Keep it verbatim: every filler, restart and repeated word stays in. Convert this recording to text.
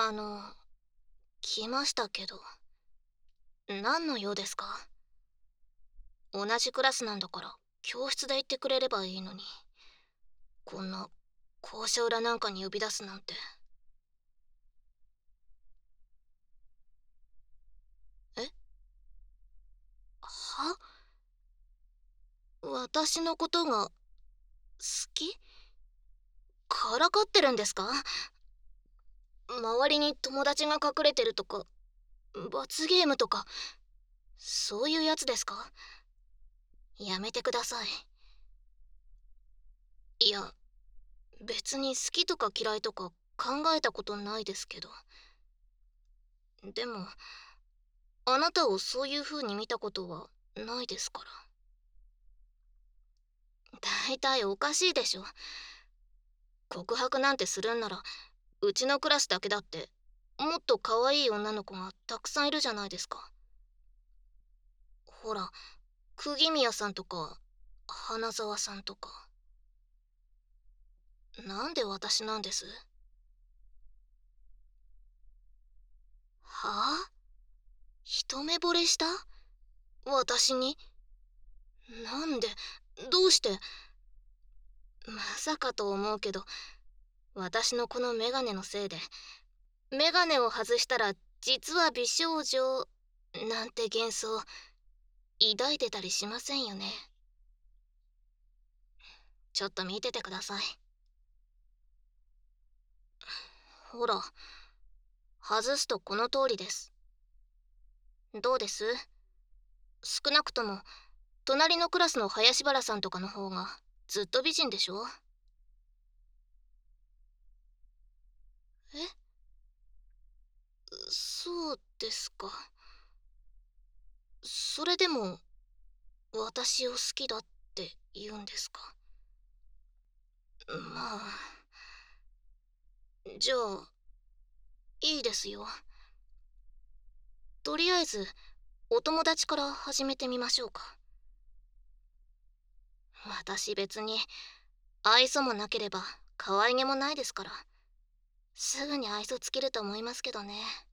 あの、来ましたけど、何の用ですか？同じクラスなんだから、教室で言ってくれればいいのに。こんな、校舎裏なんかに呼び出すなんて。え？は？私のことが、好き？からかってるんですか？周りに友達が隠れてるとか、罰ゲームとか、そういうやつですか？やめてください。いや、別に好きとか嫌いとか考えたことないですけど。でも、あなたをそういう風に見たことはないですから。大体おかしいでしょ。告白なんてするんなら、うちのクラスだけだって、もっと可愛い女の子がたくさんいるじゃないですか。ほら、釘宮さんとか、花沢さんとか。なんで私なんです？はあ？一目惚れした？私に？なんで？どうして？まさかと思うけど、私のこのメガネのせいで、メガネを外したら実は美少女なんて幻想抱いてたりしませんよね。ちょっと見ててください。ほら、外すとこの通りです。どうです？少なくとも隣のクラスの林原さんとかの方がずっと美人でしょ？え？そうですか。それでも私を好きだって言うんですか？まあ、じゃあいいですよ。とりあえずお友達から始めてみましょうか。私別に愛想もなければ可愛げもないですから、すぐに愛想つけると思いますけどね。